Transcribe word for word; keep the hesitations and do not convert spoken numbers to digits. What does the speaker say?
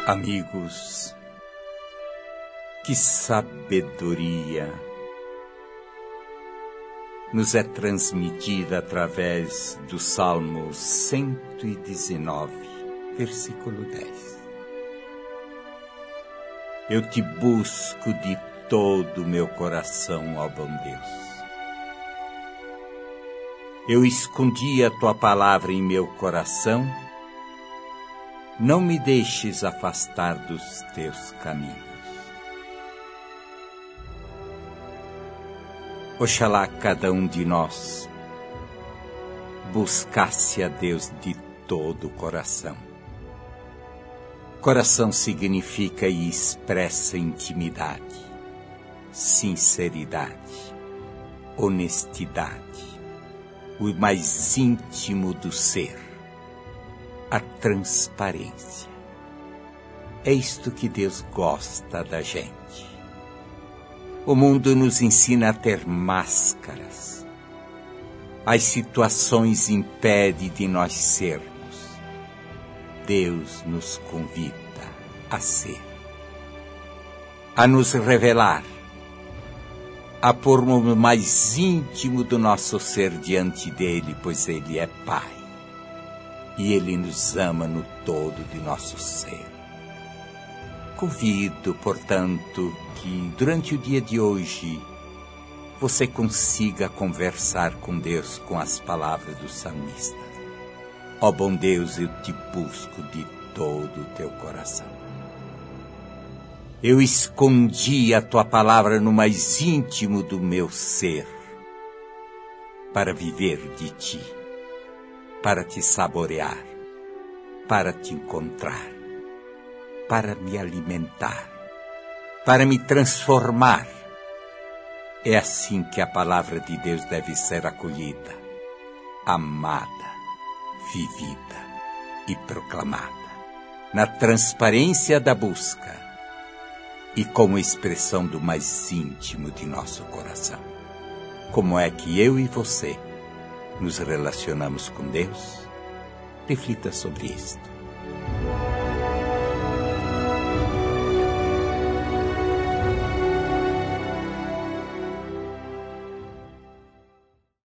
Amigos, que sabedoria nos é transmitida através do Salmo cento e dezenove, versículo dez. Eu te busco de todo o meu coração, ó bom Deus. Eu escondi a tua palavra em meu coração. Não me deixes afastar dos teus caminhos. Oxalá cada um de nós buscasse a Deus de todo o coração. Coração significa e expressa intimidade, sinceridade, honestidade, o mais íntimo do ser. A transparência. É isto que Deus gosta da gente. O mundo nos ensina a ter máscaras. As situações impedem de nós sermos. Deus nos convida a ser. A nos revelar. A pormos o mais íntimo do nosso ser diante dele, pois ele é Pai. E Ele nos ama no todo de nosso ser. Convido, portanto, que durante o dia de hoje você consiga conversar com Deus com as palavras do salmista. Ó bom Deus, eu te busco de todo o teu coração. Eu escondi a tua palavra no mais íntimo do meu ser para viver de ti. Para te saborear, para te encontrar, para me alimentar, para me transformar. É assim que a palavra de Deus deve ser acolhida, amada, vivida e proclamada, na transparência da busca e como expressão do mais íntimo de nosso coração. Como é que eu e você nos relacionamos com Deus? Reflita sobre isto.